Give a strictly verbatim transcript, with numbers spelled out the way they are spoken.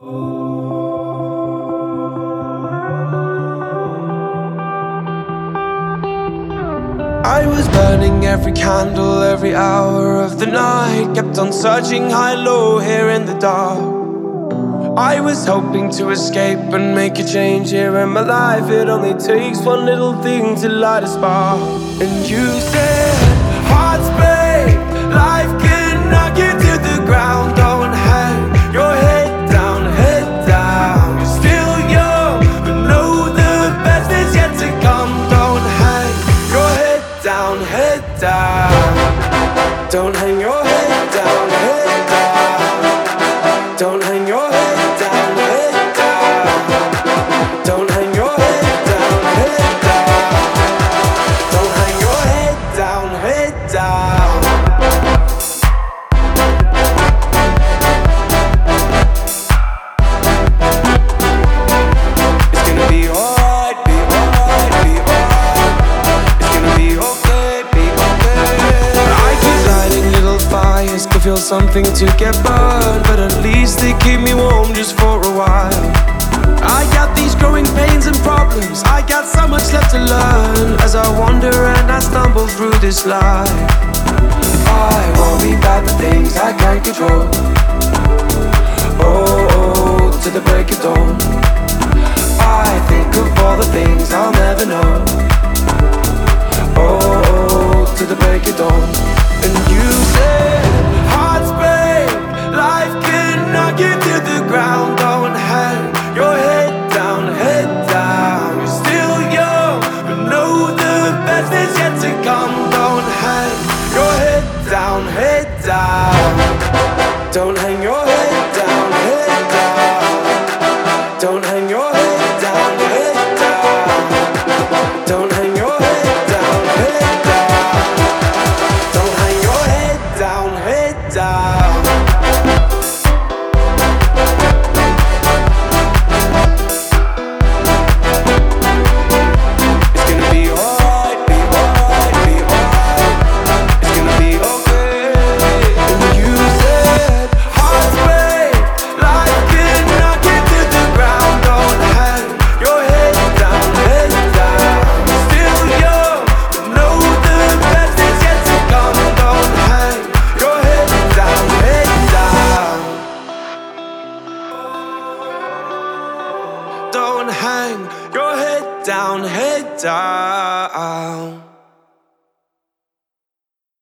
I was burning every candle, every hour of the night. Kept on searching high-low here in the dark. I was hoping to escape and make a change here in my life. It only takes one little thing to light a spark. And you said, hearts break, life can knock you to the ground. Don't hang your head down, head down. You're still young, but know the best is yet to come. Don't hang your head down, head down. Don't hang your head down, head down. Don't hang your head down, head down. Don't hang your head down, head down. Don't hang your head down, head down. It's gonna be alright, be alright, be alright. It's gonna be okay, be okay. I keep lighting little fires to feel something to get burned, but at least they keep me warm just for a while. I got these growing pains and problems, I got so much left to learn as I wander and I stumble through this life. I worry about the things I can't control. Oh, oh, to the break of dawn. I think of all the things I'll never know. Oh, oh, to the break of dawn. And you said, hearts break, life can knock you to the ground. Don't hang your head down, head down. You're still young, but know the best is yet to come. Don't hang your head down, head down. Don't hang your head down, head down. Don't hang your